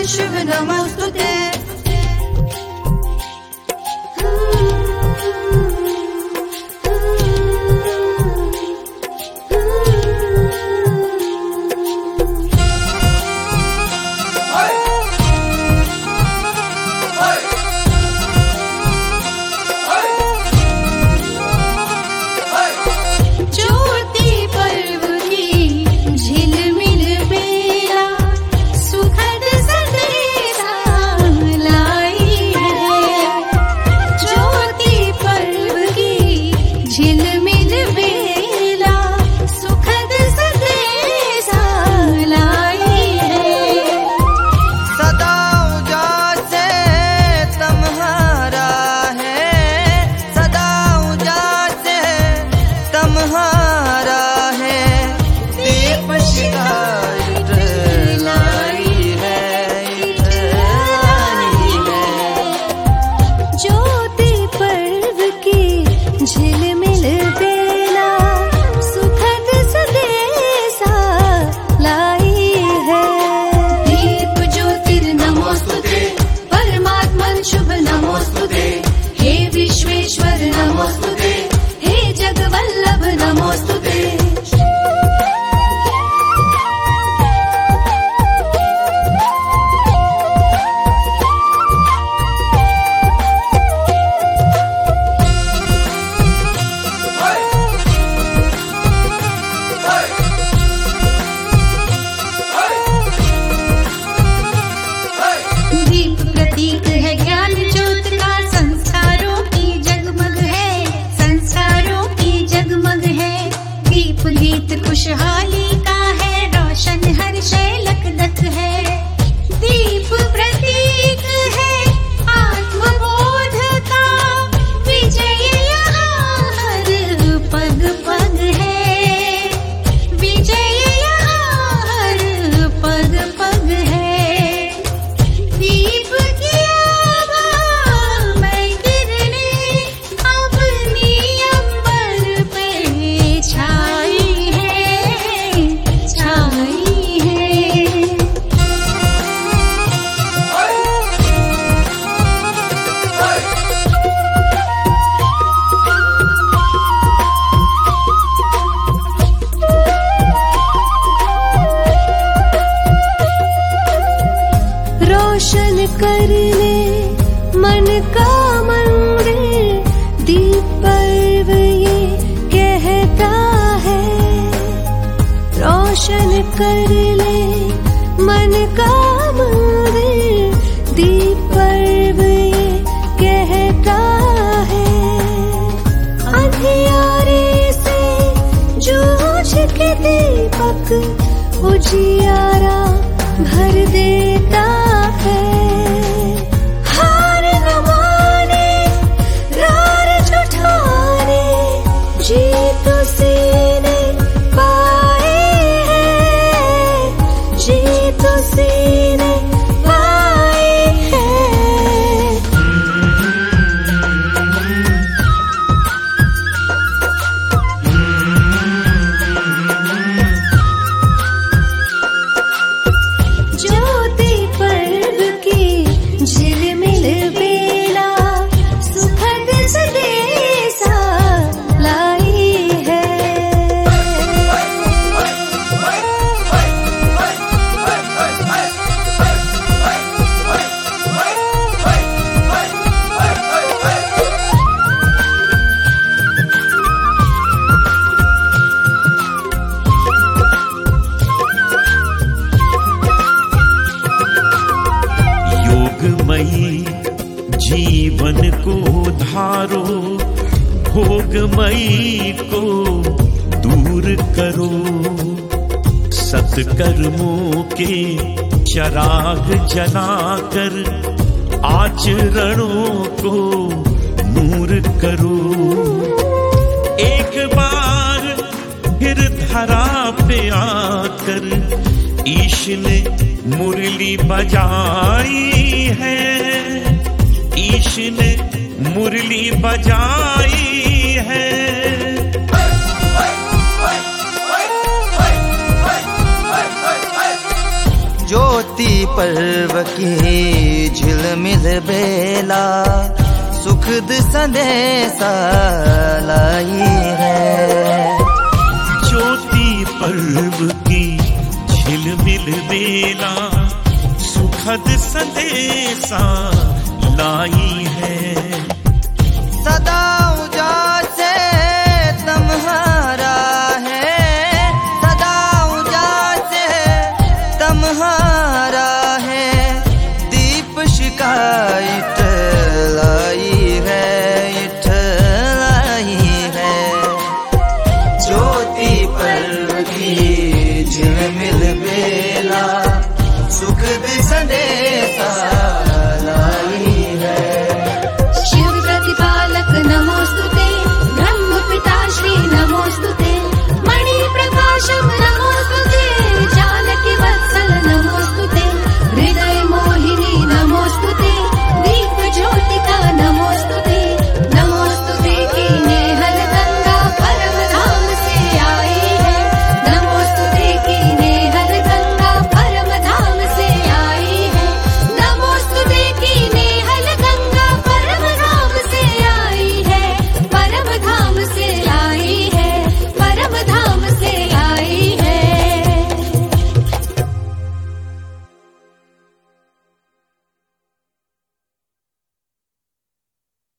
शुभ नमोस्तुते। खुशहाली का है रोशन हर शय लखदख है। दीप प्रतीक है आत्मबोध का, विजय यहाँ हर पग पग है। विजय यहाँ हर पग पग है। दीप की आभा में गिरने अपनी अंबर पे छाई रोशन करने मन का मंदिर, दीप पर्व ये कहता है। रोशन करने मन का मंदिर, दीप पर्व ये कहता है। अंधियारे से जूझ के दीपक उजियारा भर देता है। हार न माने रार जुटाने, जीत सीने पाए हैं। जीत सीने पाए हैं। ज्योति पर्व की झिलमिल बेला, सुखद संदेशा लाई है। योगमयी जीवन को धारो, भोगमयी को दूर करो। सत्कर्मों के चराग जलाकर आचरणों को नूर करो। एक बार फिर धरा पे आकर ईश ने मुरली बजाई है। ईश ने मुरली बजाई है। ज्योति पर्व की झिलमिल बेला सुखद संदेशा लाई है। ज्योति पर्व की झिलमिल बेला सुखद संदेशा लाई है। सदा उजासे तुम्हारा है, सदा उजासे तुम्हारा है, दीप शिकायत लाई है, इठ लाई है। ज्योति पर्व की झिलमिल बेला सुखद संदेशा